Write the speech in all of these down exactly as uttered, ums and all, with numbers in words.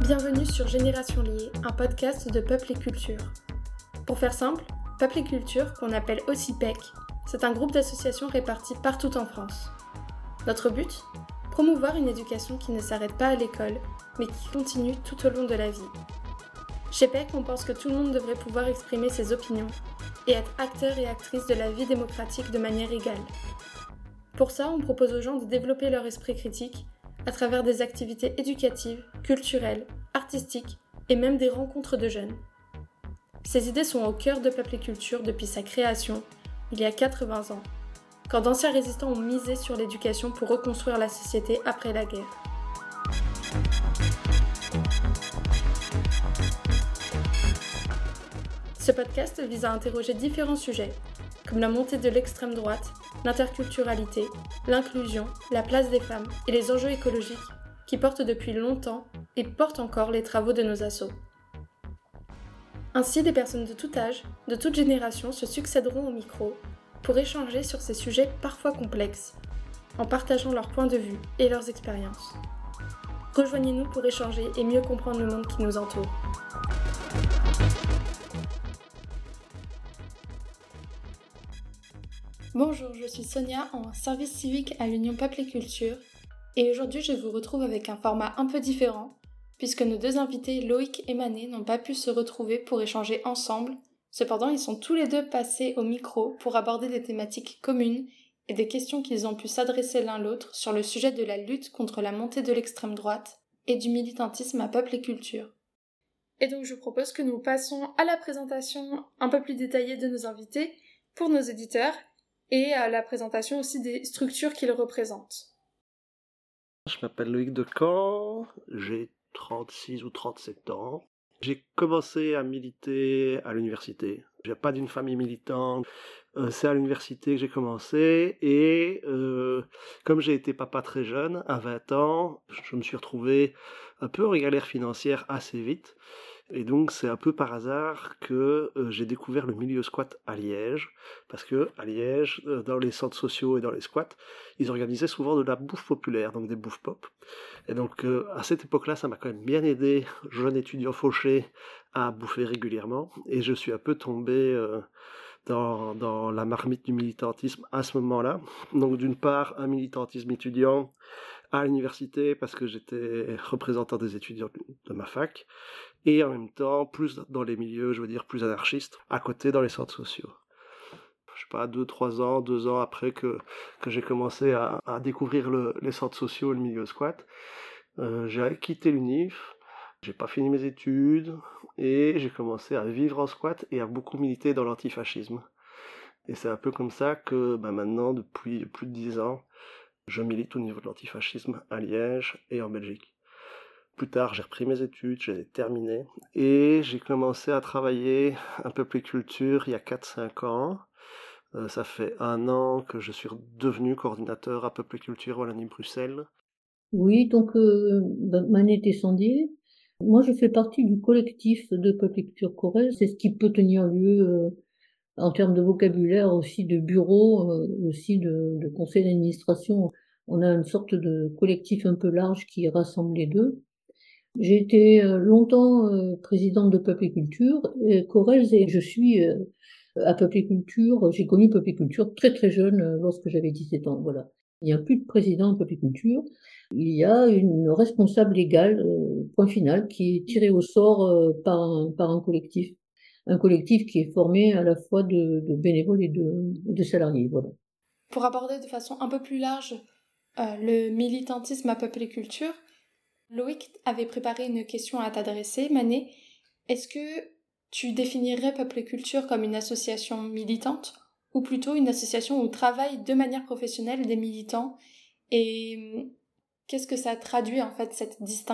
Bienvenue sur Génération Liée, un podcast de Peuple et Culture. Pour faire simple, Peuple et Culture, qu'on appelle aussi P E C, c'est un groupe d'associations réparties partout en France. Notre but ? Promouvoir une éducation qui ne s'arrête pas à l'école, mais qui continue tout au long de la vie. Chez P E C, on pense que tout le monde devrait pouvoir exprimer ses opinions et être acteur et actrice de la vie démocratique de manière égale. Pour ça, on propose aux gens de développer leur esprit critique à travers des activités éducatives, culturelles, artistiques et même des rencontres de jeunes. Ces idées sont au cœur de Peuple et Culture depuis sa création, il y a quatre-vingts ans, quand d'anciens résistants ont misé sur l'éducation pour reconstruire la société après la guerre. Ce podcast vise à interroger différents sujets, comme la montée de l'extrême droite, l'interculturalité, l'inclusion, la place des femmes et les enjeux écologiques qui portent depuis longtemps et portent encore les travaux de nos assos. Ainsi, des personnes de tout âge, de toute génération se succéderont au micro pour échanger sur ces sujets parfois complexes, en partageant leurs points de vue et leurs expériences. Rejoignez-nous pour échanger et mieux comprendre le monde qui nous entoure. Bonjour, je suis Sonia en service civique à l'Union Peuple et Culture et aujourd'hui je vous retrouve avec un format un peu différent puisque nos deux invités Loïc et Mané n'ont pas pu se retrouver pour échanger ensemble. Cependant, ils sont tous les deux passés au micro pour aborder des thématiques communes et des questions qu'ils ont pu s'adresser l'un l'autre sur le sujet de la lutte contre la montée de l'extrême droite et du militantisme à Peuple et Culture. Et donc je propose que nous passions à la présentation un peu plus détaillée de nos invités pour nos éditeurs et à la présentation aussi des structures qu'ils représentent. Je m'appelle Loïc Decamp, j'ai trente-six ou trente-sept ans. J'ai commencé à militer à l'université. Je viens pas d'une famille militante, euh, c'est à l'université que j'ai commencé et euh, comme j'ai été papa très jeune, à vingt ans, je me suis retrouvé un peu en galère financière assez vite. Et donc c'est un peu par hasard que euh, j'ai découvert le milieu squat à Liège, parce que à Liège, euh, dans les centres sociaux et dans les squats, ils organisaient souvent de la bouffe populaire, donc des bouffes pop. Et donc euh, à cette époque-là, ça m'a quand même bien aidé, jeune étudiant fauché, à bouffer régulièrement, et je suis un peu tombé euh, dans, dans la marmite du militantisme à ce moment-là. Donc d'une part, un militantisme étudiant à l'université, parce que j'étais représentant des étudiants de ma fac, et en même temps, plus dans les milieux, je veux dire, plus anarchistes, à côté dans les centres sociaux. Je sais pas, deux, trois ans, deux ans après que, que j'ai commencé à, à découvrir le, les centres sociaux et le milieu squat, euh, j'ai quitté l'Unif, j'ai pas fini mes études, et j'ai commencé à vivre en squat et à beaucoup militer dans l'antifascisme. Et c'est un peu comme ça que, bah, maintenant, depuis plus de dix ans, je milite au niveau de l'antifascisme à Liège et en Belgique. Plus tard, j'ai repris mes études, je les ai terminées, et j'ai commencé à travailler un peu plus culture il y a quatre cinq ans. Euh, ça fait un an que je suis devenu coordinateur à Peuple et Culture Wallonie-Bruxelles. Oui, donc euh, Mané Tessandier. Moi, je fais partie du collectif de Peuple et Culture Corrèze. C'est ce qui peut tenir lieu euh, en termes de vocabulaire, aussi de bureau, euh, aussi de, de conseil d'administration. On a une sorte de collectif un peu large qui rassemble les deux. J'ai été euh, longtemps euh, présidente de Peuple et Culture et Corrèze, et je suis euh, à Peuple et Culture. J'ai connu Peuple et Culture très très jeune, euh, lorsque j'avais dix-sept ans. Voilà. Il n'y a plus de président de Peuple et Culture. Il y a une responsable légale, euh, point final, qui est tirée au sort euh, par, un, par un collectif. Un collectif qui est formé à la fois de, de bénévoles et de, et de salariés. Voilà. Pour aborder de façon un peu plus large euh, le militantisme à Peuple et Culture, Loïc avait préparé une question à t'adresser. Mané, est-ce que tu définirais Peuple et Culture comme une association militante ou plutôt une association où travaillent de manière professionnelle des militants, et qu'est-ce que ça traduit en fait cette distinction ?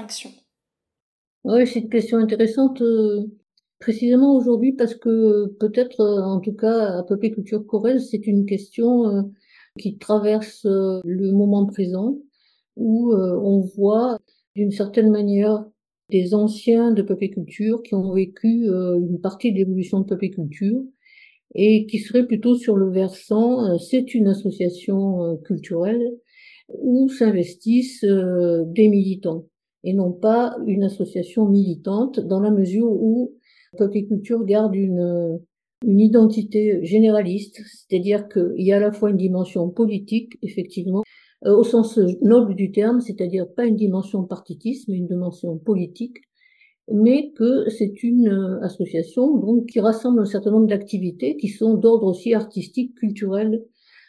Oui, c'est une question intéressante, euh, précisément aujourd'hui, parce que peut-être, euh, en tout cas, à Peuple et Culture Corrèze, c'est une question euh, qui traverse euh, le moment présent, où euh, on voit d'une certaine manière des anciens de Peuple et Culture qui ont vécu euh, une partie de l'évolution de Peuple et Culture et qui seraient plutôt sur le versant euh, c'est une association euh, culturelle où s'investissent euh, des militants. et non pas une association militante, dans la mesure où Peuple et Culture garde une, une identité généraliste, c'est-à-dire qu'il y a à la fois une dimension politique, effectivement, euh, au sens noble du terme, c'est-à-dire pas une dimension partitiste, mais une dimension politique, mais que c'est une euh, association donc qui rassemble un certain nombre d'activités qui sont d'ordre aussi artistique, culturel,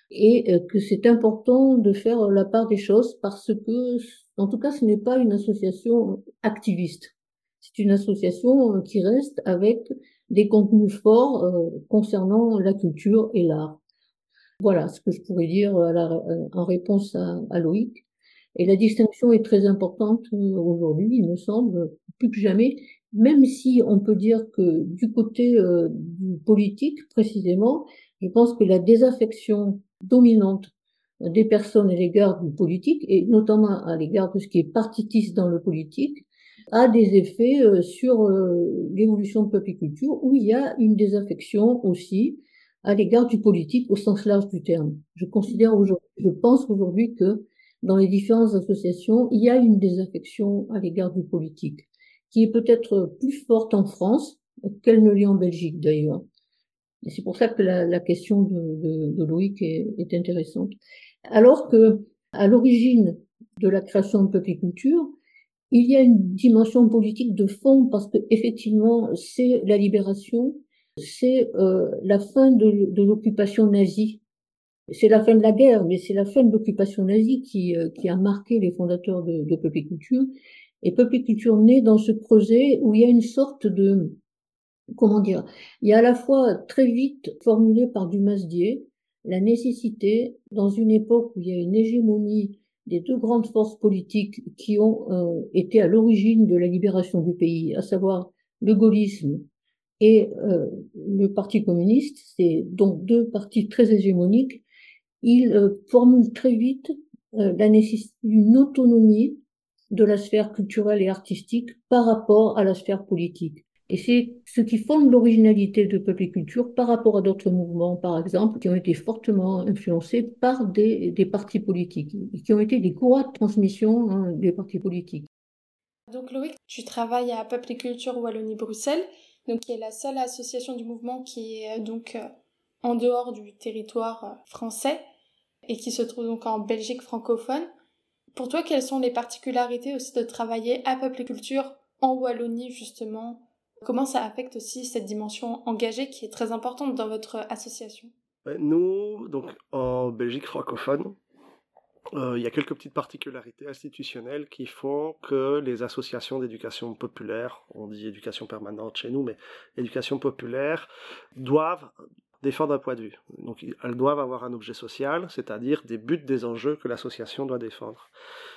et euh, que c'est important de faire la part des choses parce que, en tout cas, ce n'est pas une association activiste. C'est une association euh, qui reste avec des contenus forts euh, concernant la culture et l'art. Voilà ce que je pourrais dire à la, euh, en réponse à, à Loïc. Et la distinction est très importante euh, aujourd'hui, il me semble, plus que jamais, même si on peut dire que du côté euh, du politique, précisément, je pense que la désaffection dominante des personnes à l'égard du politique, et notamment à l'égard de ce qui est partitiste dans le politique, a des effets euh, sur euh, l'évolution de Peuple et Culture, où il y a une désaffection aussi à l'égard du politique au sens large du terme. Je considère aujourd'hui, je pense aujourd'hui que dans les différentes associations, il y a une désaffection à l'égard du politique, qui est peut-être plus forte en France qu'elle ne l'est en Belgique d'ailleurs. Et c'est pour ça que la, la question de, de, de Loïc est, est intéressante. Alors que, à l'origine de la création de Peuple et Culture, il y a une dimension politique de fond parce que effectivement, c'est la libération, c'est euh, la fin de, de l'occupation nazie. C'est la fin de la guerre, mais c'est la fin de l'occupation nazie qui, euh, qui a marqué les fondateurs de, de Peuple et Culture. Et Peuple et Culture naît dans ce projet où il y a une sorte de, comment dire, il y a à la fois très vite formulé par Dumasdier la nécessité, dans une époque où il y a une hégémonie des deux grandes forces politiques qui ont euh, été à l'origine de la libération du pays, à savoir le gaullisme et euh, le Parti communiste, c'est donc deux partis très hégémoniques. Il euh, formule très vite euh, la nécessité d'une autonomie de la sphère culturelle et artistique par rapport à la sphère politique. Et c'est ce qui fonde l'originalité de Peuple et Culture par rapport à d'autres mouvements, par exemple, qui ont été fortement influencés par des, des partis politiques, et qui ont été des courroies de transmission hein, des partis politiques. Donc Loïc, tu travailles à Peuple et Culture Wallonie-Bruxelles, donc qui est la seule association du mouvement qui est donc euh, en dehors du territoire euh, français et qui se trouve donc en Belgique francophone. Pour toi, quelles sont les particularités aussi de travailler à Peuple et Culture en Wallonie justement ? Comment ça affecte aussi cette dimension engagée qui est très importante dans votre association ? Nous, donc en Belgique francophone, euh, il y a quelques petites particularités institutionnelles qui font que les associations d'éducation populaire, on dit éducation permanente chez nous, mais éducation populaire, doivent défendre un point de vue. Donc elles doivent avoir un objet social, c'est-à-dire des buts, des enjeux que l'association doit défendre.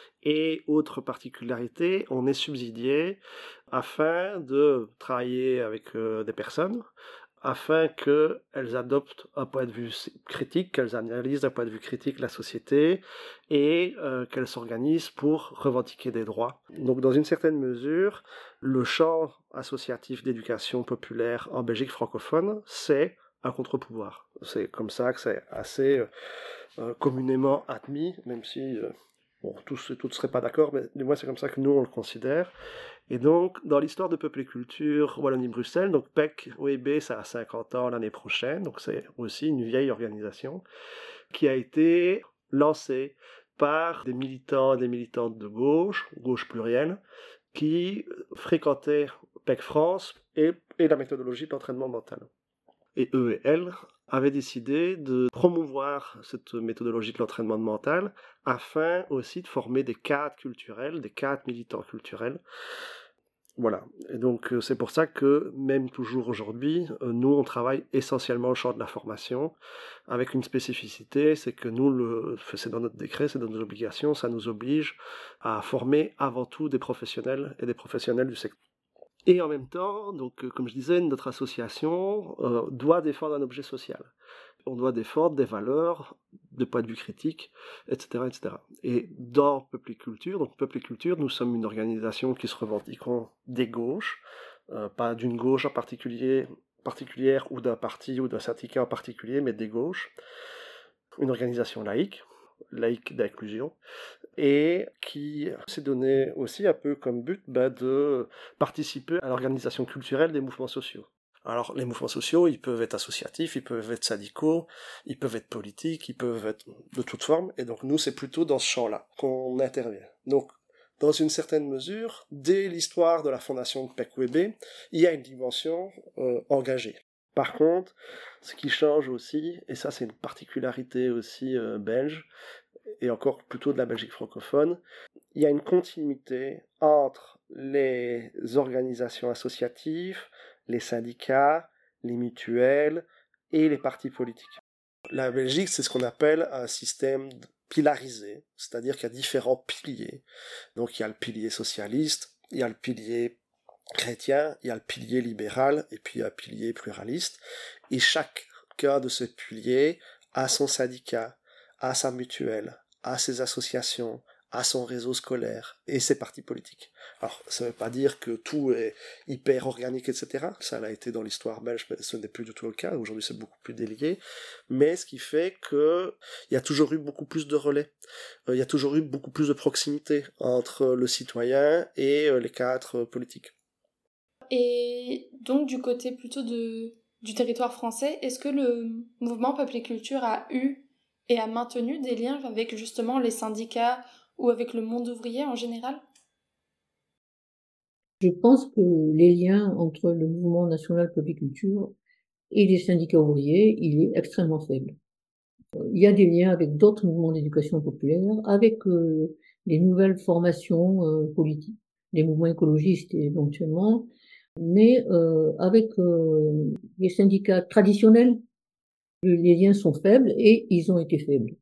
Et autre particularité, on est subsidié afin de travailler avec euh, des personnes, afin qu'elles adoptent un point de vue critique, qu'elles analysent d'un point de vue critique la société et euh, qu'elles s'organisent pour revendiquer des droits. Donc dans une certaine mesure, le champ associatif d'éducation populaire en Belgique francophone, c'est un contre-pouvoir. C'est comme ça que c'est assez euh, communément admis, même si euh, bon, tous et toutes ne seraient pas d'accord, mais du moins c'est comme ça que nous on le considère. Et donc, dans l'histoire de Peuple et Culture Wallonie-Bruxelles, donc P E C O E B, ça a cinquante ans l'année prochaine, donc c'est aussi une vieille organisation qui a été lancée par des militants et des militantes de gauche, gauche plurielle, qui fréquentaient P E C France et, et la méthodologie de l'entraînement mental. Et eux et elles avaient décidé de promouvoir cette méthodologie de l'entraînement mental afin aussi de former des cadres culturels, des cadres militants culturels. Voilà, et donc c'est pour ça que même toujours aujourd'hui, nous on travaille essentiellement au champ de la formation, avec une spécificité, c'est que nous, le, c'est dans notre décret, c'est dans nos obligations, ça nous oblige à former avant tout des professionnels et des professionnels du secteur. Et en même temps, donc comme je disais, notre association euh, doit défendre un objet social. On doit défendre des valeurs de point de vue critique, et cetera, et cetera. Et dans Peuple et Culture, donc Peuple et Culture, nous sommes une organisation qui se revendiquons des gauches, euh, pas d'une gauche en particulier, particulière ou d'un parti ou d'un syndicat en particulier, mais des gauches. Une organisation laïque. laïque d'inclusion, et qui s'est donné aussi un peu comme but bah, de participer à l'organisation culturelle des mouvements sociaux. Alors les mouvements sociaux, ils peuvent être associatifs, ils peuvent être syndicaux, ils peuvent être politiques, ils peuvent être de toute forme, et donc nous c'est plutôt dans ce champ-là qu'on intervient. Donc dans une certaine mesure, dès l'histoire de la fondation de P E C W B, il y a une dimension euh, engagée. Par contre, ce qui change aussi, et ça c'est une particularité aussi euh, belge, et encore plutôt de la Belgique francophone, il y a une continuité entre les organisations associatives, les syndicats, les mutuelles et les partis politiques. La Belgique, c'est ce qu'on appelle un système pilarisé, c'est-à-dire qu'il y a différents piliers. Donc il y a le pilier socialiste, il y a le pilier chrétien, il y a le pilier libéral, et puis il y a le pilier pluraliste. Et chacun de ces piliers a son syndicat, a sa mutuelle, a ses associations, a son réseau scolaire et ses partis politiques. Alors, ça ne veut pas dire que tout est hyper organique, et cetera. Ça l'a été dans l'histoire belge, mais ce n'est plus du tout le cas. Aujourd'hui, c'est beaucoup plus délié. Mais ce qui fait qu'il y a toujours eu beaucoup plus de relais. Il y a toujours eu beaucoup plus de proximité entre le citoyen et les cadres politiques. Et donc, du côté plutôt de, du territoire français, est-ce que le mouvement Peuple et Culture a eu et a maintenu des liens avec justement les syndicats ou avec le monde ouvrier en général? Je pense que les liens entre le mouvement national Peuple et Culture et les syndicats ouvriers, il est extrêmement faible. Il y a des liens avec d'autres mouvements d'éducation populaire, avec euh, les nouvelles formations euh, politiques, les mouvements écologistes éventuellement, mais euh, avec euh, les syndicats traditionnels, les liens sont faibles et ils ont été faibles.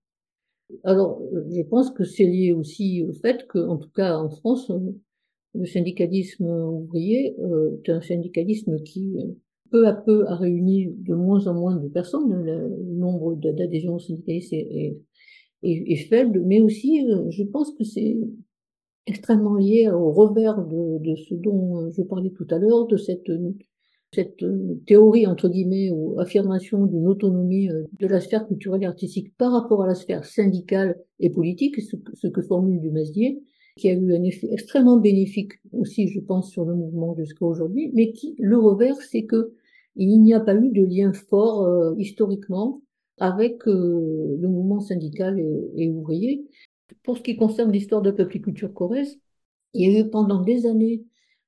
Alors, je pense que c'est lié aussi au fait que, en tout cas en France, le syndicalisme ouvrier euh, est un syndicalisme qui, peu à peu, a réuni de moins en moins de personnes. Le nombre d'adhésions aux syndicalistes est, est, est, est faible, mais aussi, je pense que c'est extrêmement lié au revers de, de ce dont je parlais tout à l'heure, de cette, cette théorie, entre guillemets, ou affirmation d'une autonomie de la sphère culturelle et artistique par rapport à la sphère syndicale et politique, ce, ce que formule Dumasdier, qui a eu un effet extrêmement bénéfique aussi, je pense, sur le mouvement jusqu'à aujourd'hui, mais qui, le revers, c'est que il n'y a pas eu de lien fort euh, historiquement avec euh, le mouvement syndical et, et ouvrier. Pour ce qui concerne l'histoire de Peuple et Culture Corrèze, il y a eu pendant des années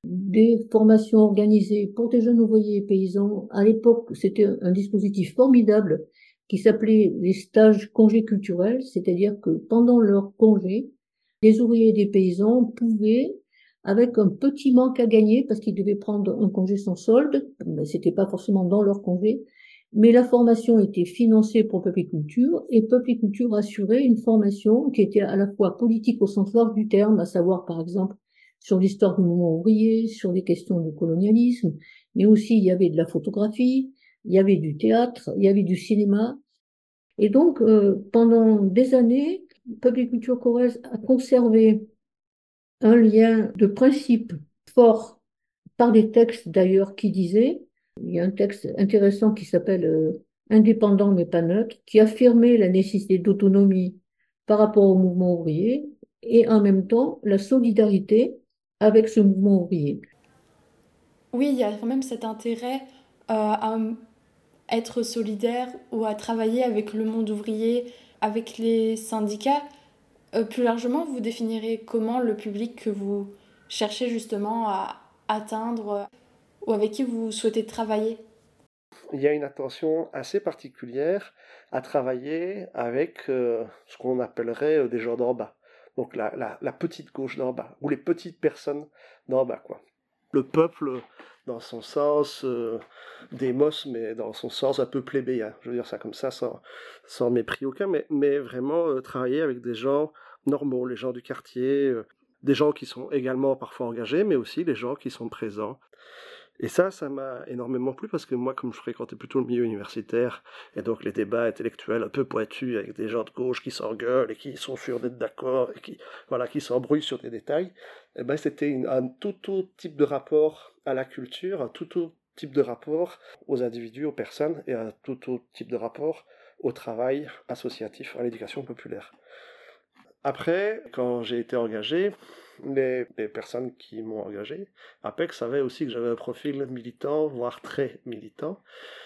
des formations organisées pour des jeunes ouvriers et paysans. À l'époque, c'était un dispositif formidable qui s'appelait les stages congés culturels, c'est-à-dire que pendant leur congé, des ouvriers et des paysans pouvaient, avec un petit manque à gagner, parce qu'ils devaient prendre un congé sans solde, mais c'était pas forcément dans leur congé, mais la formation était financée pour Peuple et Culture, et Peuple et Culture assurait une formation qui était à la fois politique au sens large du terme, à savoir par exemple sur l'histoire du mouvement ouvrier, sur les questions du colonialisme, mais aussi il y avait de la photographie, il y avait du théâtre, il y avait du cinéma. Et donc, euh, pendant des années, Peuple et Culture Corrèze a conservé un lien de principe fort par des textes d'ailleurs qui disaient, il y a un texte intéressant qui s'appelle euh, Indépendant mais pas neutre, qui affirmait la nécessité d'autonomie par rapport au mouvement ouvrier et en même temps la solidarité avec ce mouvement ouvrier. Oui, il y a quand même cet intérêt euh, à être solidaire ou à travailler avec le monde ouvrier, avec les syndicats. Euh, plus largement, vous définirez comment le public que vous cherchez justement à atteindre ou avec qui vous souhaitez travailler? Il y a une attention assez particulière à travailler avec euh, ce qu'on appellerait euh, des gens d'en bas. Donc la, la, la petite gauche d'en bas, ou les petites personnes d'en bas, quoi. Le peuple, dans son sens euh, démos, mais dans son sens un peu plébéien. Je veux dire ça comme ça, sans, sans mépris aucun, mais, mais vraiment euh, travailler avec des gens normaux, les gens du quartier, euh, des gens qui sont également parfois engagés, mais aussi les gens qui sont présents. Et ça, ça m'a énormément plu parce que moi, comme je fréquentais plutôt le milieu universitaire, et donc les débats intellectuels un peu pointus avec des gens de gauche qui s'engueulent et qui sont sûrs d'être d'accord et qui, voilà, qui s'embrouillent sur des détails, eh ben, c'était une, un tout autre type de rapport à la culture, un tout autre type de rapport aux individus, aux personnes, et à tout autre type de rapport au travail associatif, à l'éducation populaire. Après, quand j'ai été engagé, les, les personnes qui m'ont engagé, A P E C savaient aussi que j'avais un profil militant, voire très militant.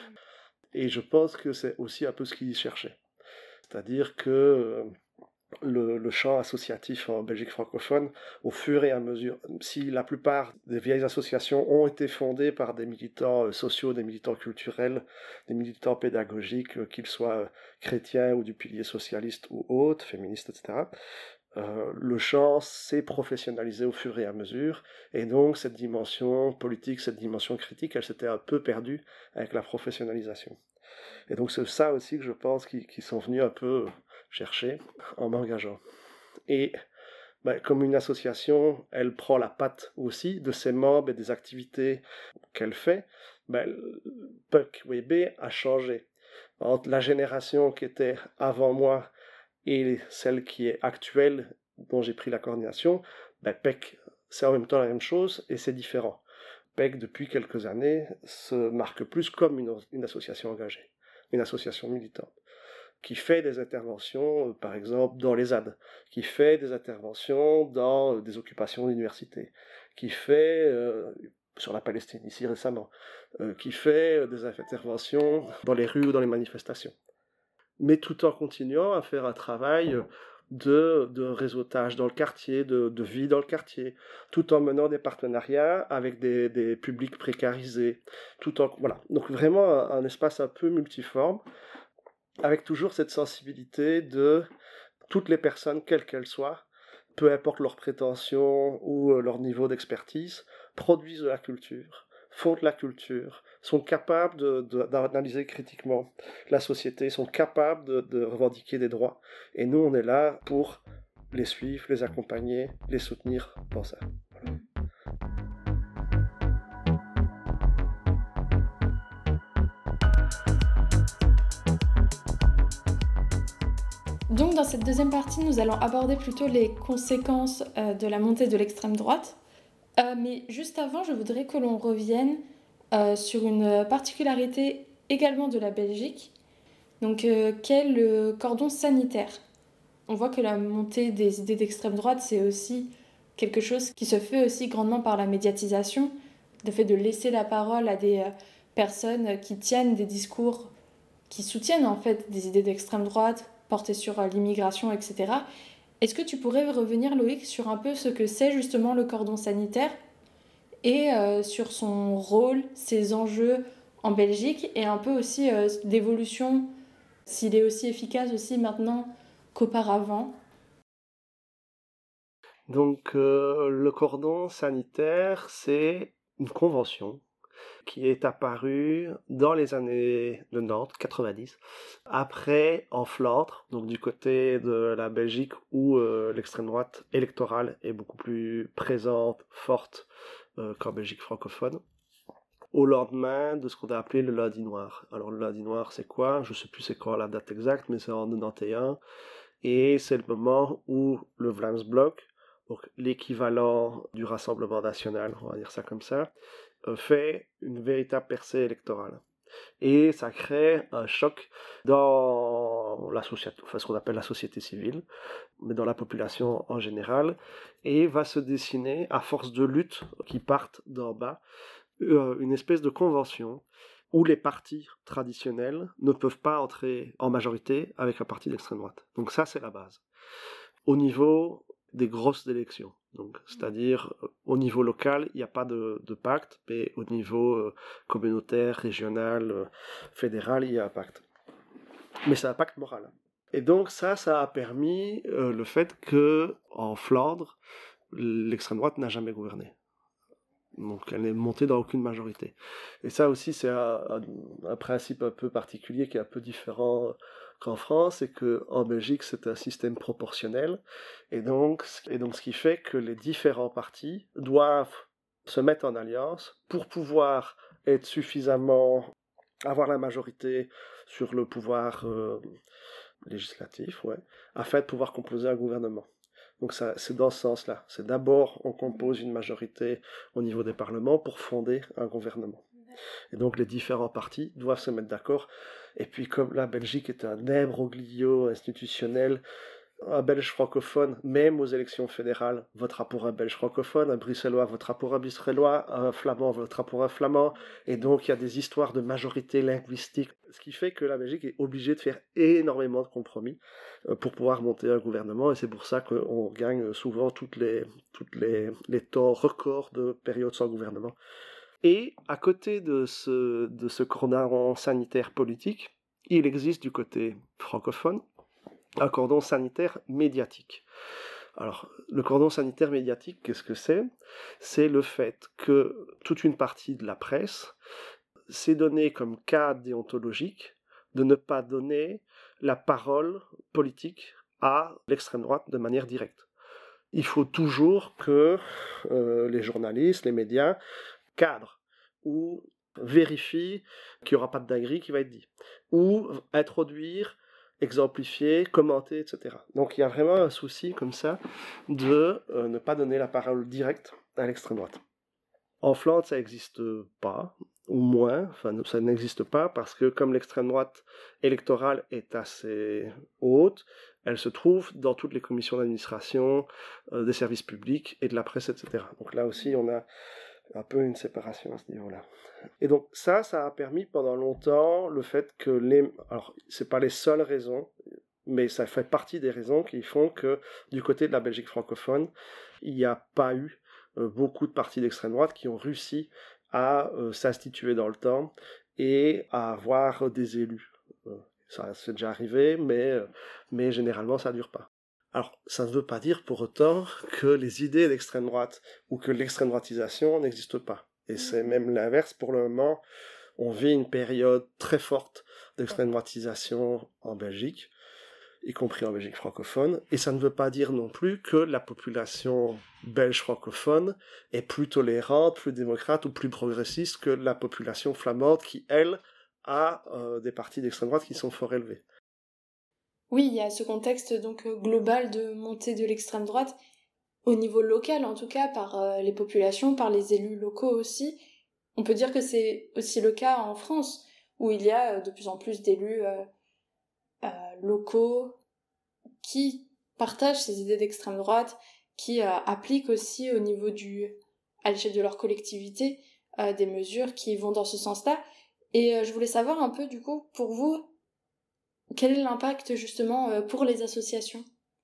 Et je pense que c'est aussi un peu ce qu'ils cherchaient. C'est-à-dire que euh, le, le champ associatif en Belgique francophone, au fur et à mesure, si la plupart des vieilles associations ont été fondées par des militants sociaux, des militants culturels, des militants pédagogiques, qu'ils soient chrétiens ou du pilier socialiste ou autres, féministes, et cetera, euh, le champ s'est professionnalisé au fur et à mesure, et donc cette dimension politique, cette dimension critique, elle s'était un peu perdue avec la professionnalisation. Et donc c'est ça aussi que je pense qu'ils, qu'ils sont venus un peu chercher en m'engageant. Et ben, comme une association, elle prend la patte aussi de ses membres et des activités qu'elle fait, ben, P E C W B a changé. Entre la génération qui était avant moi et celle qui est actuelle, dont j'ai pris la coordination, ben, P E C, c'est en même temps la même chose et c'est différent. P E C, depuis quelques années, se marque plus comme une, une association engagée, une association militante, qui fait des interventions, euh, par exemple, dans les Z A D, qui fait des interventions dans euh, des occupations d'université, qui fait, euh, sur la Palestine, ici récemment, euh, qui fait euh, des interventions dans les rues ou dans les manifestations. Mais tout en continuant à faire un travail de, de réseautage dans le quartier, de, de vie dans le quartier, tout en menant des partenariats avec des, des publics précarisés, tout en, voilà. Donc vraiment un, un espace un peu multiforme, avec toujours cette sensibilité de toutes les personnes, quelles qu'elles soient, peu importe leurs prétentions ou leur niveau d'expertise, produisent de la culture, font de la culture, sont capables de, de, d'analyser critiquement la société, sont capables de, de revendiquer des droits. Et nous, on est là pour les suivre, les accompagner, les soutenir dans ça. Voilà. Donc dans cette deuxième partie, nous allons aborder plutôt les conséquences euh, de la montée de l'extrême droite. Euh, mais juste avant, je voudrais que l'on revienne euh, sur une particularité également de la Belgique, donc euh, qu'est le cordon sanitaire. On voit que la montée des idées d'extrême droite, c'est aussi quelque chose qui se fait aussi grandement par la médiatisation, le fait de laisser la parole à des euh, personnes qui tiennent des discours, qui soutiennent en fait des idées d'extrême droite, portées sur euh, l'immigration, et cetera. Est-ce que tu pourrais revenir, Loïc, sur un peu ce que c'est justement le cordon sanitaire et euh, sur son rôle, ses enjeux en Belgique et un peu aussi euh, d'évolution, s'il est aussi efficace aussi maintenant qu'auparavant? Donc euh, le cordon sanitaire, c'est une convention qui est apparue dans les années quatre-vingt-dix, quatre-vingt-dix, après en Flandre, donc du côté de la Belgique où euh, l'extrême droite électorale est beaucoup plus présente, forte euh, qu'en Belgique francophone, au lendemain de ce qu'on a appelé le lundi noir. Alors le lundi noir, c'est quoi? Je ne sais plus c'est quoi la date exacte, mais c'est en quatre-vingt-onze, et c'est le moment où le Vlaams-Blok, donc l'équivalent du Rassemblement national, on va dire ça comme ça, fait une véritable percée électorale. Et ça crée un choc dans la société, enfin ce qu'on appelle la société civile, mais dans la population en général, et va se dessiner, à force de luttes qui partent d'en bas, une espèce de convention où les partis traditionnels ne peuvent pas entrer en majorité avec un parti d'extrême droite. Donc ça, c'est la base. Au niveau des grosses élections. Donc, c'est-à-dire, au niveau local, il n'y a pas de, de pacte, mais au niveau euh, communautaire, régional, euh, fédéral, il y a un pacte. Mais c'est un pacte moral. Et donc, ça, ça a permis euh, le fait qu'en Flandre, l'extrême droite n'a jamais gouverné. Donc, elle n'est montée dans aucune majorité. Et ça aussi, c'est un, un, un principe un peu particulier qui est un peu différent qu'en France, c'est qu'en Belgique, c'est un système proportionnel. Et donc, et donc, ce qui fait que les différents partis doivent se mettre en alliance pour pouvoir être suffisamment, avoir la majorité sur le pouvoir euh, législatif, ouais, afin de pouvoir composer un gouvernement. Donc ça, c'est dans ce sens-là. C'est d'abord, on compose une majorité au niveau des parlements pour fonder un gouvernement. Et donc les différents partis doivent se mettre d'accord. Et puis comme la Belgique est un imbroglio institutionnel, un Belge francophone, même aux élections fédérales, votera pour un Belge francophone, un Bruxellois votera pour un Bruxellois, un Flamand votera pour un Flamand, et donc il y a des histoires de majorité linguistique, ce qui fait que la Belgique est obligée de faire énormément de compromis pour pouvoir monter un gouvernement, et c'est pour ça qu'on gagne souvent toutes les, toutes les, les temps records de période sans gouvernement. Et à côté de ce, de ce cordon sanitaire politique, il existe du côté francophone un cordon sanitaire médiatique. Alors, le cordon sanitaire médiatique, qu'est-ce que c'est ? C'est le fait que toute une partie de la presse s'est donné comme cadre déontologique de ne pas donner la parole politique à l'extrême droite de manière directe. Il faut toujours que euh, les journalistes, les médias, cadrent ou vérifient qu'il n'y aura pas de dinguerie qui va être dit, ou introduire, exemplifier, commenter, et cetera. Donc il y a vraiment un souci comme ça de euh, ne pas donner la parole directe à l'extrême droite. En Flandre, ça n'existe pas, ou moins, enfin ça n'existe pas, parce que comme l'extrême droite électorale est assez haute, elle se trouve dans toutes les commissions d'administration, euh, des services publics et de la presse, et cetera. Donc là aussi, on a un peu une séparation à ce niveau-là. Et donc ça, ça a permis pendant longtemps le fait que les... Alors, c'est pas les seules raisons, mais ça fait partie des raisons qui font que du côté de la Belgique francophone, il n'y a pas eu euh, beaucoup de partis d'extrême droite qui ont réussi à euh, s'instituer dans le temps et à avoir des élus. Euh, ça c'est déjà arrivé, mais, euh, mais généralement ça ne dure pas. Alors, ça ne veut pas dire pour autant que les idées d'extrême droite ou que l'extrême droitisation n'existent pas. Et c'est même l'inverse. Pour le moment, on vit une période très forte d'extrême droitisation en Belgique, y compris en Belgique francophone. Et ça ne veut pas dire non plus que la population belge francophone est plus tolérante, plus démocrate ou plus progressiste que la population flamande qui, elle, a euh, des partis d'extrême droite qui sont fort élevés. Oui, il y a ce contexte donc global de montée de l'extrême droite, au niveau local en tout cas, par euh, les populations, par les élus locaux aussi. On peut dire que c'est aussi le cas en France, où il y a euh, de plus en plus d'élus euh, euh, locaux qui partagent ces idées d'extrême droite, qui euh, appliquent aussi au niveau du, à l'échelle de leur collectivité, euh, des mesures qui vont dans ce sens-là. Et euh, je voulais savoir un peu du coup, pour vous, quel est l'impact justement euh, pour les associations ?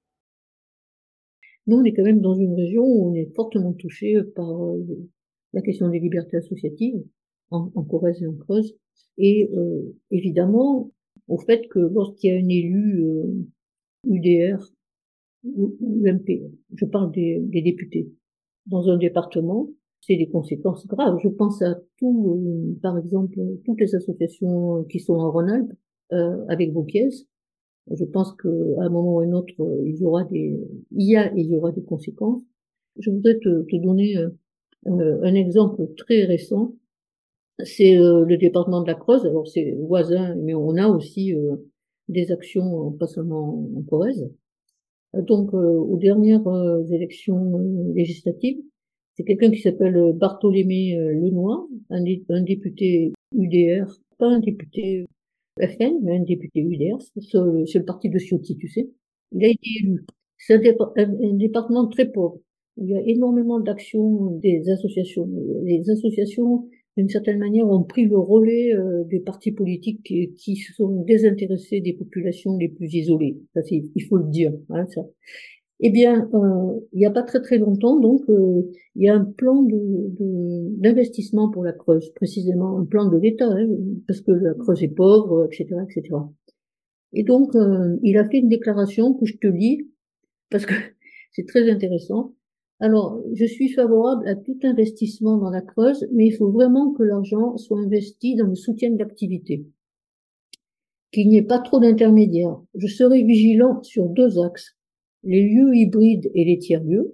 Nous, on est quand même dans une région où on est fortement touché par euh, la question des libertés associatives, en, en Corrèze et en Creuse, et euh, évidemment au fait que lorsqu'il y a un élu euh, U D R ou, ou M P, je parle des, des députés, dans un département, c'est des conséquences graves. Je pense à tout, euh, par exemple, toutes les associations qui sont en Rhône-Alpes, euh, avec Vauquiez. Je pense qu'à un moment ou à un autre, il y aura des, il y a et il y aura des conséquences. Je voudrais te, te donner euh, un exemple très récent. C'est euh, le département de la Creuse. Alors c'est voisin, mais on a aussi euh, des actions, pas seulement en Corrèze. Donc, euh, aux dernières euh, élections euh, législatives, c'est quelqu'un qui s'appelle Barthélémy euh, Lenoir, un, un député U D R, pas un député F N, mais un député U D R, c'est le, c'est le parti de Ciotti, tu sais. Il a été élu. C'est un, dépa- un, un département très pauvre. Il y a énormément d'actions des associations. Les associations, d'une certaine manière, ont pris le relais euh, des partis politiques qui, qui se sont désintéressés des populations les plus isolées. Ça, c'est, il faut le dire. Hein, ça. Eh bien, euh, il n'y a pas très très longtemps, donc, euh, il y a un plan de, de, d'investissement pour la Creuse, précisément un plan de l'État, hein, parce que la Creuse est pauvre, et cetera, et cetera. Et donc, euh, il a fait une déclaration que je te lis, parce que c'est très intéressant. Alors, je suis favorable à tout investissement dans la Creuse, mais il faut vraiment que l'argent soit investi dans le soutien de l'activité. Qu'il n'y ait pas trop d'intermédiaires. Je serai vigilant sur deux axes. Les lieux hybrides et les tiers-lieux,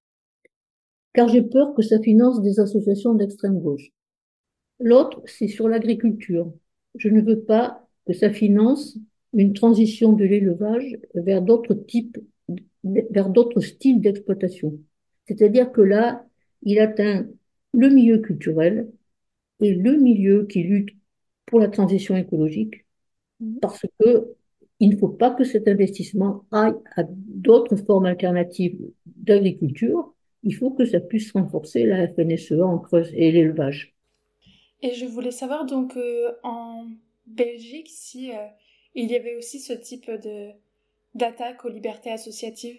car j'ai peur que ça finance des associations d'extrême gauche. L'autre, c'est sur l'agriculture. Je ne veux pas que ça finance une transition de l'élevage vers d'autres types, vers d'autres styles d'exploitation. C'est-à-dire que là, il atteint le milieu culturel, est le milieu qui lutte pour la transition écologique, Mhm. parce que il ne faut pas que cet investissement aille à d'autres formes alternatives d'agriculture. Il faut que ça puisse renforcer la F N S E A en Creuse et l'élevage. Et je voulais savoir donc euh, en Belgique si euh, il y avait aussi ce type de d'attaque aux libertés associatives.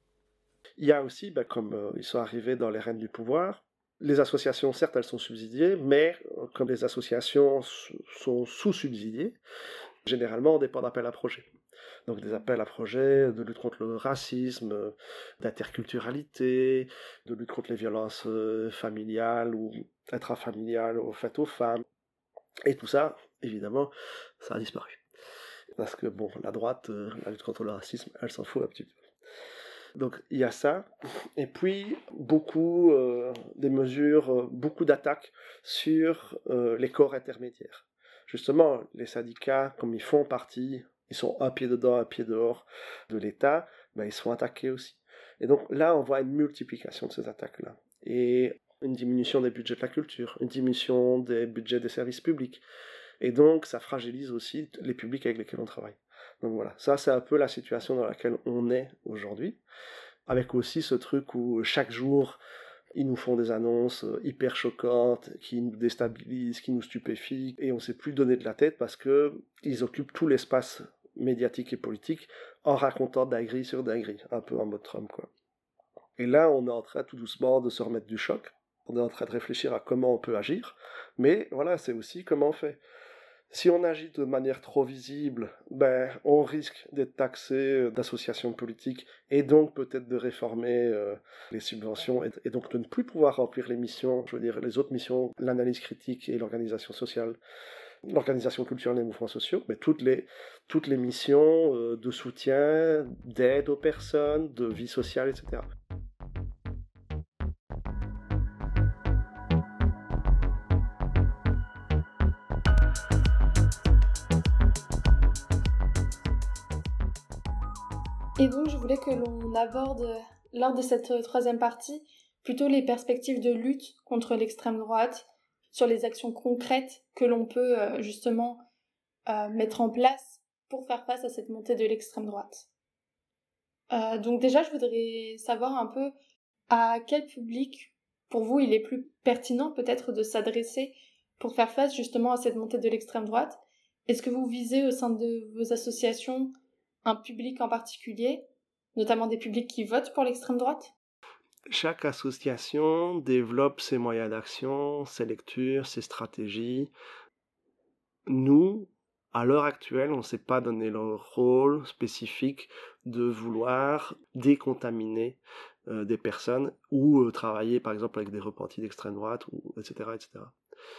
Il y a aussi, bah, comme euh, ils sont arrivés dans les rênes du pouvoir, les associations, certes, elles sont subsidiées, mais euh, comme les associations s- sont sous-subsidiées, généralement, on dépend d'appels à projets. Donc des appels à projets de lutte contre le racisme, euh, d'interculturalité, de lutte contre les violences euh, familiales ou intrafamiliales faites aux femmes. Et tout ça, évidemment, ça a disparu. Parce que, bon, la droite, euh, la lutte contre le racisme, elle s'en fout un petit peu. Donc il y a ça, et puis beaucoup euh, des mesures, euh, beaucoup d'attaques sur euh, les corps intermédiaires. Justement, les syndicats, comme ils font partie, ils sont un pied dedans, un pied dehors de l'État, ben, ils sont attaqués aussi. Et donc là, on voit une multiplication de ces attaques-là. Et une diminution des budgets de la culture, une diminution des budgets des services publics. Et donc, ça fragilise aussi les publics avec lesquels on travaille. Donc voilà, ça c'est un peu la situation dans laquelle on est aujourd'hui, avec aussi ce truc où chaque jour, ils nous font des annonces hyper choquantes, qui nous déstabilisent, qui nous stupéfient, et on ne sait plus donner de la tête parce qu'ils occupent tout l'espace médiatique et politique en racontant dinguerie sur dinguerie, un peu en mode Trump, quoi. Et là, on est en train tout doucement de se remettre du choc, on est en train de réfléchir à comment on peut agir, mais voilà, c'est aussi comment on fait. Si on agit de manière trop visible, ben, on risque d'être taxé d'associations politiques et donc peut-être de réformer euh, les subventions et, et donc de ne plus pouvoir remplir les missions, je veux dire les autres missions, l'analyse critique et l'organisation sociale, l'organisation culturelle des mouvements sociaux, mais toutes les, toutes les missions euh, de soutien, d'aide aux personnes, de vie sociale, et cetera. Et donc je voulais que l'on aborde euh, lors de cette euh, troisième partie plutôt les perspectives de lutte contre l'extrême droite, sur les actions concrètes que l'on peut euh, justement euh, mettre en place pour faire face à cette montée de l'extrême droite. Euh, donc déjà, je voudrais savoir un peu à quel public, pour vous, il est plus pertinent peut-être de s'adresser pour faire face justement à cette montée de l'extrême droite. Est-ce que vous visez au sein de vos associations un public en particulier, notamment des publics qui votent pour l'extrême droite? Chaque association développe ses moyens d'action, ses lectures, ses stratégies. Nous, à l'heure actuelle, on ne s'est pas donné le rôle spécifique de vouloir décontaminer euh, des personnes ou euh, travailler par exemple avec des repentis d'extrême droite, ou, et cetera, et cetera.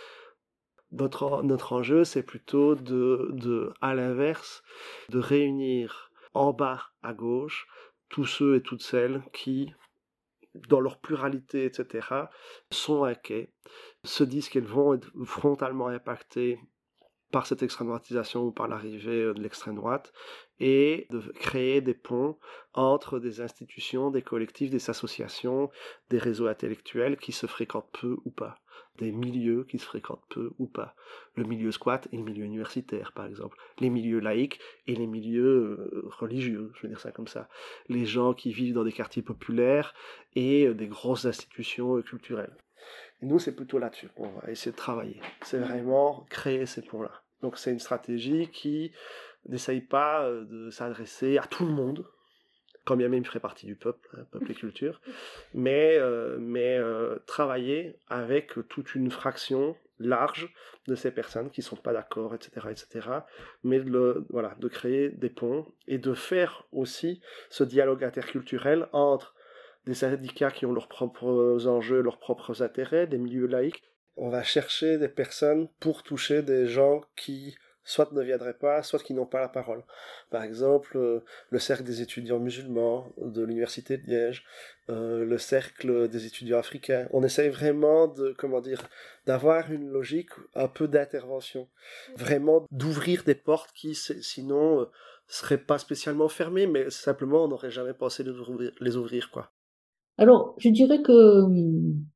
Notre, notre enjeu, c'est plutôt de, de, à l'inverse, de réunir en bas à gauche tous ceux et toutes celles qui, dans leur pluralité, et cetera, sont inquiets, se disent qu'elles vont être frontalement impactées par cette extrême droitisation ou par l'arrivée de l'extrême droite, et de créer des ponts entre des institutions, des collectifs, des associations, des réseaux intellectuels qui se fréquentent peu ou pas, des milieux qui se fréquentent peu ou pas. Le milieu squat et le milieu universitaire, par exemple. Les milieux laïques et les milieux religieux, je veux dire ça comme ça. Les gens qui vivent dans des quartiers populaires et des grosses institutions culturelles. Et nous, c'est plutôt là-dessus qu'on va essayer de travailler. C'est vraiment créer ces ponts-là. Donc c'est une stratégie qui n'essaye pas de s'adresser à tout le monde, quand bien même il ferait partie du peuple, hein, peuple et culture, mais, euh, mais euh, travailler avec toute une fraction large de ces personnes qui ne sont pas d'accord, et cetera, et cetera, mais de, le, voilà, de créer des ponts et de faire aussi ce dialogue interculturel entre des syndicats qui ont leurs propres enjeux, leurs propres intérêts, des milieux laïcs. On va chercher des personnes pour toucher des gens qui soit ne viendraient pas, soit qui n'ont pas la parole. Par exemple, euh, le cercle des étudiants musulmans de l'université de Liège, euh, le cercle des étudiants africains. On essaye vraiment de, comment dire, d'avoir une logique un peu d'intervention, vraiment d'ouvrir des portes qui, sinon, euh, seraient pas spécialement fermées, mais simplement on n'aurait jamais pensé les ouvrir, les ouvrir, quoi. Alors, je dirais que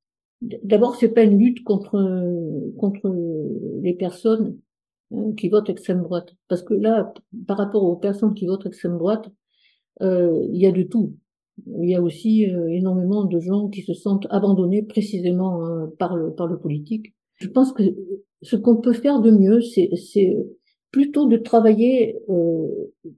D'abord, c'est pas une lutte contre contre les personnes hein, qui votent extrême droite, parce que là, par rapport aux personnes qui votent extrême droite, euh, il y a de tout. Il y a aussi euh, énormément de gens qui se sentent abandonnés précisément hein, par le par le politique. Je pense que ce qu'on peut faire de mieux, c'est c'est plutôt de travailler euh,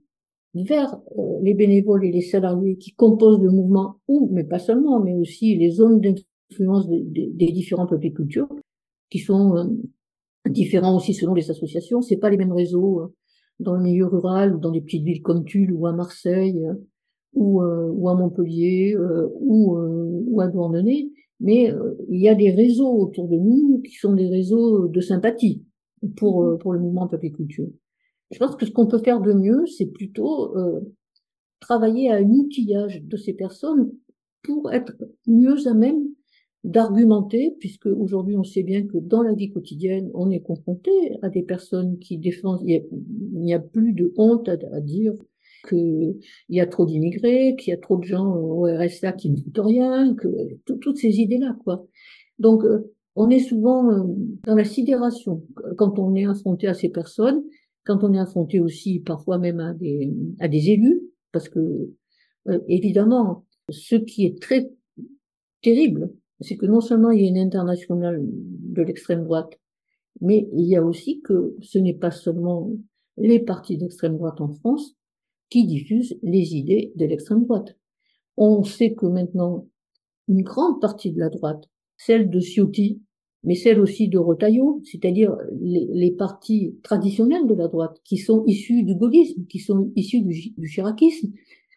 vers euh, les bénévoles et les salariés qui composent le mouvement, ou, mais pas seulement, mais aussi les zones d'influence des, des, des différents peuples et cultures, qui sont euh, différents aussi selon les associations. C'est pas les mêmes réseaux euh, dans le milieu rural, ou dans des petites villes comme Tulle, ou à Marseille, euh, ou, euh, ou à Montpellier, euh, ou, euh, ou à Douarnenez, mais euh, il y a des réseaux autour de nous qui sont des réseaux de sympathie pour, euh, pour le mouvement peuple et culture. Je pense que ce qu'on peut faire de mieux, c'est plutôt euh, travailler à un outillage de ces personnes pour être mieux à même d'argumenter, puisque aujourd'hui on sait bien que dans la vie quotidienne, on est confronté à des personnes qui défendent, il n'y a, a plus de honte à, à dire qu'il y a trop d'immigrés, qu'il y a trop de gens au R S A qui ne foutent rien, que toutes ces idées-là, quoi. Donc, euh, on est souvent euh, dans la sidération quand on est affronté à ces personnes, quand on est affronté aussi parfois même à des, à des élus, parce que, euh, évidemment, ce qui est très terrible, c'est que non seulement il y a une internationale de l'extrême droite, mais il y a aussi que ce n'est pas seulement les partis d'extrême droite en France qui diffusent les idées de l'extrême droite. On sait que maintenant, une grande partie de la droite, celle de Ciotti, mais celle aussi de Retailleau, c'est-à-dire les, les partis traditionnels de la droite, qui sont issus du gaullisme, qui sont issus du, du chiracisme,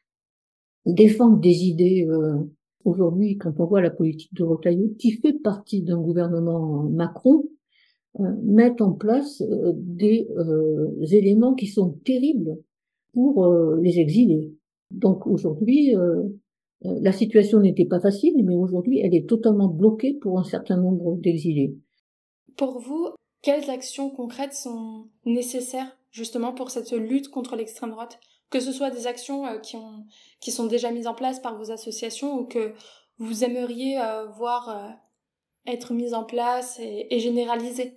défendent des idées, euh, aujourd'hui, quand on voit la politique de Retailleau, qui fait partie d'un gouvernement Macron, euh, mettent en place euh, des euh, éléments qui sont terribles pour euh, les exilés. Donc aujourd'hui, euh, la situation n'était pas facile, mais aujourd'hui, elle est totalement bloquée pour un certain nombre d'exilés. Pour vous, quelles actions concrètes sont nécessaires justement pour cette lutte contre l'extrême droite ? Que ce soit des actions euh, qui, ont, qui sont déjà mises en place par vos associations ou que vous aimeriez euh, voir euh, être mises en place et, et généralisées.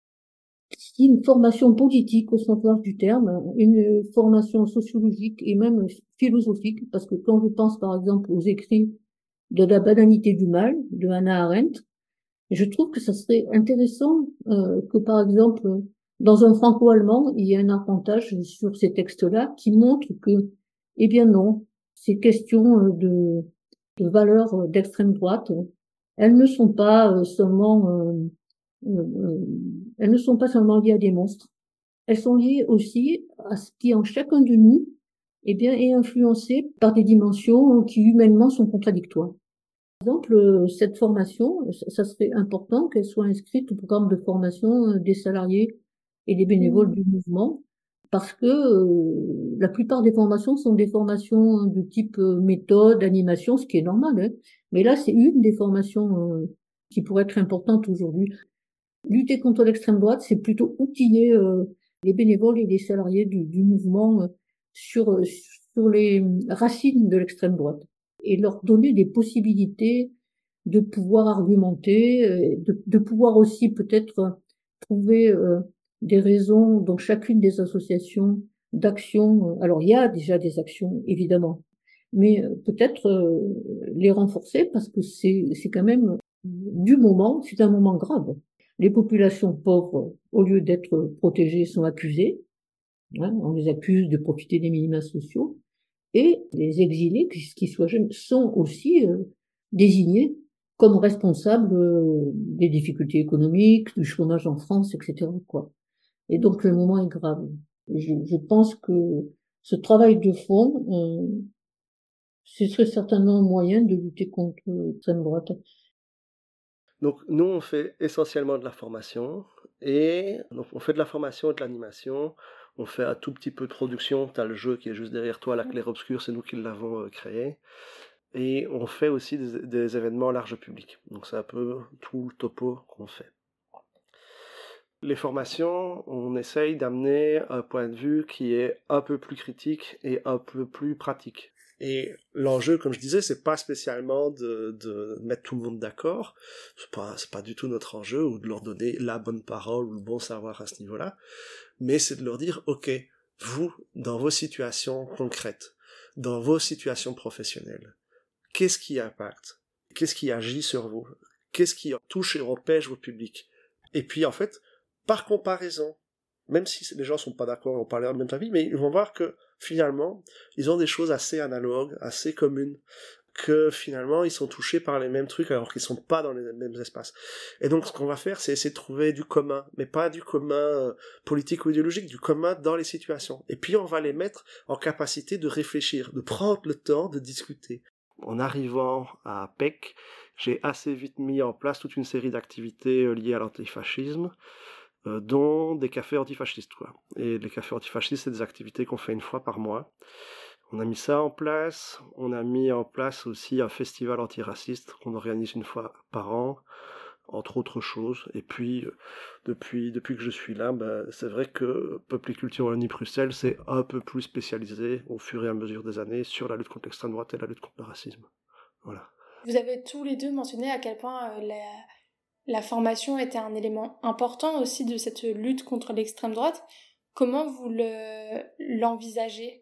Une formation politique au sens large du terme, une formation sociologique et même philosophique, parce que quand je pense par exemple aux écrits de La banalité du mal de Hannah Arendt, je trouve que ça serait intéressant euh, que par exemple dans un franco-allemand, il y ait un arpentage sur ces textes-là qui montre que, eh bien non, ces questions de, de valeurs d'extrême droite, elles ne sont pas seulement euh, euh, elles ne sont pas seulement liées à des monstres, elles sont liées aussi à ce qui en chacun de nous eh bien, est influencé par des dimensions qui humainement sont contradictoires. Par exemple, cette formation, ça serait important qu'elle soit inscrite au programme de formation des salariés et des bénévoles mmh. du mouvement, parce que euh, la plupart des formations sont des formations de type euh, méthode, animation, ce qui est normal, hein. Mais là, c'est une des formations euh, qui pourrait être importante aujourd'hui. Lutter contre l'extrême droite, c'est plutôt outiller euh, les bénévoles et les salariés du, du mouvement euh, sur, euh, sur les racines de l'extrême droite et leur donner des possibilités de pouvoir argumenter, euh, de, de pouvoir aussi peut-être trouver euh, des raisons dans chacune des associations d'action. Alors il y a déjà des actions, évidemment, mais euh, peut-être euh, les renforcer parce que c'est, c'est quand même du moment, c'est un moment grave. Les populations pauvres, au lieu d'être protégées, sont accusées. Hein, on les accuse de profiter des minima sociaux. Et les exilés, qui soient jeunes, sont aussi euh, désignés comme responsables euh, des difficultés économiques, du chômage en France, et cetera, quoi. Et donc le moment est grave. Je, je pense que ce travail de fond, euh, ce serait certainement un moyen de lutter contre l'extrême droite. Donc nous, on fait essentiellement de la formation, et donc on fait de la formation et de l'animation, on fait un tout petit peu de production, tu as le jeu qui est juste derrière toi, la clair-obscur, c'est nous qui l'avons créé, et on fait aussi des, des événements large public, donc c'est un peu tout le topo qu'on fait. Les formations, on essaye d'amener un point de vue qui est un peu plus critique et un peu plus pratique. Et l'enjeu, comme je disais, c'est pas spécialement de, de mettre tout le monde d'accord, c'est pas, c'est pas du tout notre enjeu, ou de leur donner la bonne parole ou le bon savoir à ce niveau-là, mais c'est de leur dire, ok, vous, dans vos situations concrètes, dans vos situations professionnelles, qu'est-ce qui impacte? Qu'est-ce qui agit sur vous? Qu'est-ce qui touche et empêche vos publics? Et puis, en fait, par comparaison, même si les gens sont pas d'accord, on parle de même avis, mais ils vont voir que, finalement, ils ont des choses assez analogues, assez communes, que finalement, ils sont touchés par les mêmes trucs alors qu'ils sont pas dans les mêmes espaces. Et donc, ce qu'on va faire, c'est essayer de trouver du commun, mais pas du commun euh, politique ou idéologique, du commun dans les situations. Et puis, on va les mettre en capacité de réfléchir, de prendre le temps de discuter. En arrivant à P E C, j'ai assez vite mis en place toute une série d'activités liées à l'antifascisme, euh, dont des cafés antifascistes, quoi. Et les cafés antifascistes, c'est des activités qu'on fait une fois par mois. On a mis ça en place. On a mis en place aussi un festival antiraciste qu'on organise une fois par an, entre autres choses. Et puis, depuis, depuis que je suis là, bah, c'est vrai que Peuple et Culture Wallonie-Bruxelles s'est un peu plus spécialisé au fur et à mesure des années sur la lutte contre l'extrême droite et la lutte contre le racisme. Voilà. Vous avez tous les deux mentionné à quel point euh, la, la formation était un élément important aussi de cette lutte contre l'extrême droite. Comment vous le, l'envisagez ?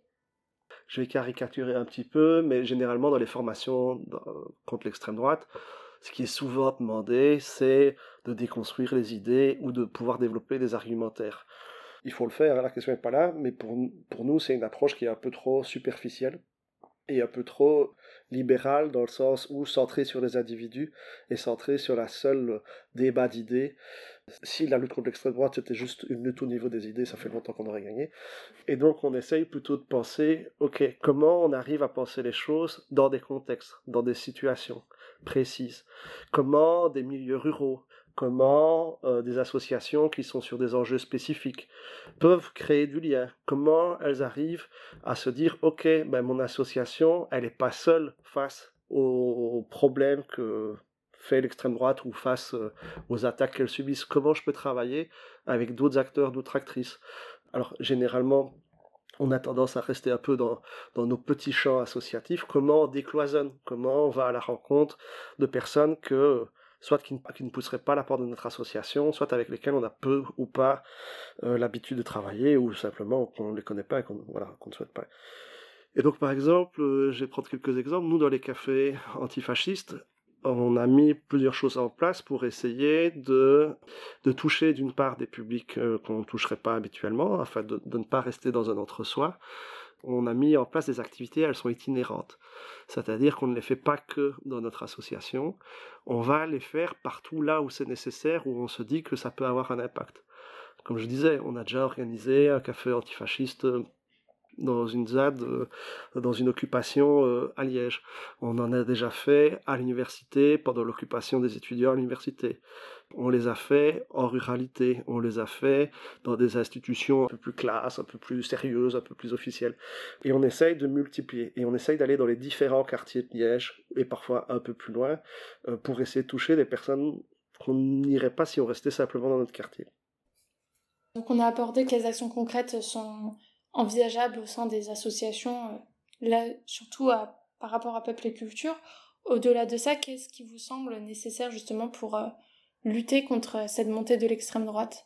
Je vais caricaturer un petit peu, mais généralement dans les formations contre l'extrême droite, ce qui est souvent demandé, c'est de déconstruire les idées ou de pouvoir développer des argumentaires. Il faut le faire, la question n'est pas là, mais pour, pour nous, c'est une approche qui est un peu trop superficielle et un peu trop libérale dans le sens où centrée sur les individus et centrée sur la seule débat d'idées. Si la lutte contre l'extrême droite c'était juste une lutte au niveau des idées, ça fait longtemps qu'on aurait gagné. Et donc on essaye plutôt de penser, ok, comment on arrive à penser les choses dans des contextes, dans des situations précises. Comment des milieux ruraux, comment euh, des associations qui sont sur des enjeux spécifiques peuvent créer du lien. Comment elles arrivent à se dire, ok, ben mon association, elle n'est pas seule face aux problèmes que fait l'extrême droite ou face euh, aux attaques qu'elles subissent. Comment je peux travailler avec d'autres acteurs, d'autres actrices? Alors, généralement, on a tendance à rester un peu dans, dans nos petits champs associatifs. Comment on décloisonne? Comment on va à la rencontre de personnes que, soit qui ne, qui ne pousseraient pas la porte de notre association, soit avec lesquelles on a peu ou pas euh, l'habitude de travailler, ou simplement qu'on ne les connaît pas et qu'on, voilà, qu'on ne souhaite pas. Et donc, par exemple, euh, je vais prendre quelques exemples. Nous, dans les cafés antifascistes, on a mis plusieurs choses en place pour essayer de, de toucher d'une part des publics euh, qu'on ne toucherait pas habituellement, afin de, de ne pas rester dans un entre-soi. On a mis en place des activités, elles sont itinérantes. C'est-à-dire qu'on ne les fait pas que dans notre association, on va les faire partout là où c'est nécessaire, où on se dit que ça peut avoir un impact. Comme je disais, on a déjà organisé un café antifasciste dans une Z A D, euh, dans une occupation euh, à Liège. On en a déjà fait à l'université, pendant l'occupation des étudiants à l'université. On les a fait en ruralité, on les a fait dans des institutions un peu plus classes, un peu plus sérieuses, un peu plus officielles. Et on essaye de multiplier, et on essaye d'aller dans les différents quartiers de Liège, et parfois un peu plus loin, euh, pour essayer de toucher des personnes qu'on n'irait pas si on restait simplement dans notre quartier. Donc on a abordé que les actions concrètes sont envisageables au sein des associations, là surtout à, par rapport à Peuple et Culture. Au-delà de ça, qu'est-ce qui vous semble nécessaire justement pour euh, lutter contre cette montée de l'extrême droite?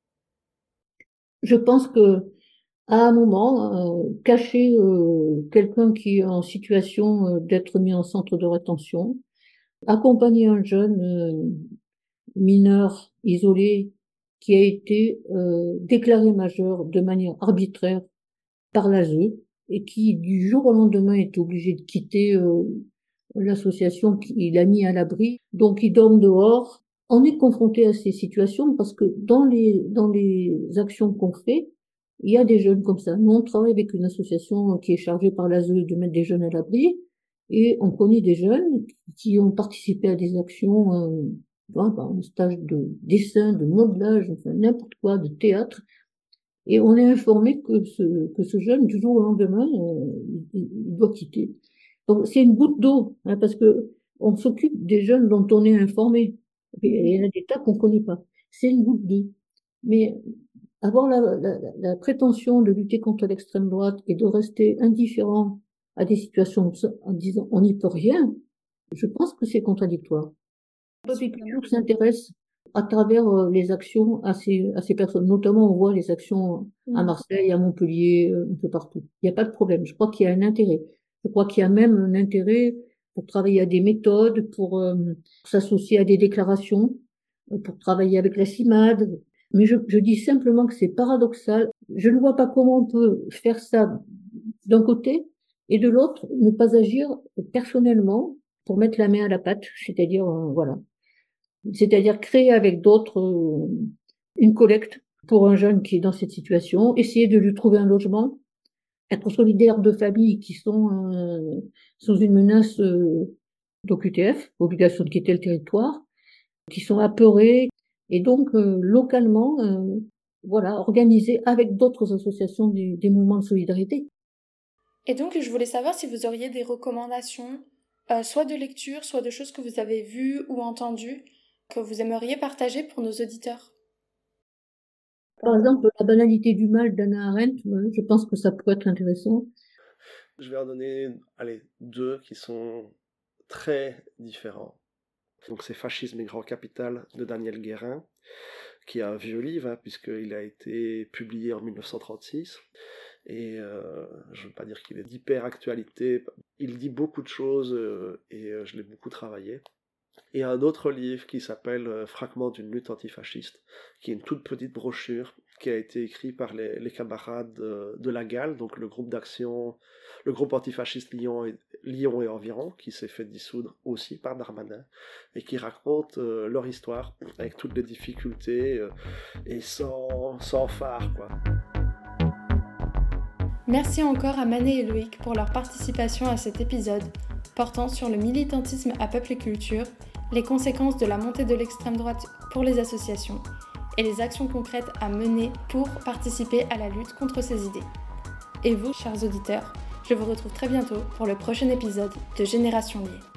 Je pense que à un moment, euh, cacher euh, quelqu'un qui est en situation euh, d'être mis en centre de rétention, accompagner un jeune euh, mineur isolé qui a été euh, déclaré majeur de manière arbitraire par l'A S E et qui du jour au lendemain est obligé de quitter euh, l'association qu'il a mis à l'abri. Donc il dorme dehors. On est confronté à ces situations parce que dans les dans les actions qu'on fait, il y a des jeunes comme ça. Nous, on travaille avec une association qui est chargée par l'A S E de mettre des jeunes à l'abri et on connaît des jeunes qui ont participé à des actions, euh, un stage de dessin, de modelage, enfin n'importe quoi, de théâtre. Et on est informé que ce, que ce jeune, du jour au lendemain, euh, il, il doit quitter. Donc, c'est une goutte d'eau, hein, parce que on s'occupe des jeunes dont on est informé. Et il y en a des tas qu'on connaît pas. C'est une goutte d'eau. Mais avoir la, la, la prétention de lutter contre l'extrême droite et de rester indifférent à des situations en disant on n'y peut rien, je pense que c'est contradictoire. Public Culture s'intéresse à travers les actions à ces, à ces personnes. Notamment, on voit les actions à Marseille, à Montpellier, un peu partout. Il n'y a pas de problème. Je crois qu'il y a un intérêt. Je crois qu'il y a même un intérêt pour travailler à des méthodes, pour euh, s'associer à des déclarations, pour travailler avec la CIMAD. Mais je, je dis simplement que c'est paradoxal. Je ne vois pas comment on peut faire ça d'un côté et de l'autre, ne pas agir personnellement pour mettre la main à la pâte, c'est-à-dire, euh, voilà. C'est-à-dire créer avec d'autres euh, une collecte pour un jeune qui est dans cette situation, essayer de lui trouver un logement, être solidaire de familles qui sont euh, sous une menace euh, d'O Q T F, obligation de quitter le territoire, qui sont apeurées, et donc euh, localement, euh, voilà, organiser avec d'autres associations des, des mouvements de solidarité. Et donc, je voulais savoir si vous auriez des recommandations, euh, soit de lecture, soit de choses que vous avez vues ou entendues, que vous aimeriez partager pour nos auditeurs. Par exemple, La banalité du mal d'Hannah Arendt, je pense que ça pourrait être intéressant. Je vais en donner allez, deux qui sont très différents. Donc c'est Fascisme et Grand Capital de Daniel Guérin, qui est un vieux livre, hein, puisqu'il a été publié en dix-neuf cent trente-six. Et euh, je ne veux pas dire qu'il est d'hyper actualité. Il dit beaucoup de choses euh, et euh, je l'ai beaucoup travaillé. Et un autre livre qui s'appelle euh, Fragments d'une lutte antifasciste, qui est une toute petite brochure qui a été écrite par les, les camarades de, de la Gale, donc le groupe d'action, le groupe antifasciste Lyon et, Lyon et environ, qui s'est fait dissoudre aussi par Darmanin, et qui raconte euh, leur histoire avec toutes les difficultés euh, et sans, sans phare, quoi. Merci encore à Mané et Loïc pour leur participation à cet épisode portant sur le militantisme à Peuple et Culture, les conséquences de la montée de l'extrême droite pour les associations et les actions concrètes à mener pour participer à la lutte contre ces idées. Et vous, chers auditeurs, je vous retrouve très bientôt pour le prochain épisode de Génération Liée.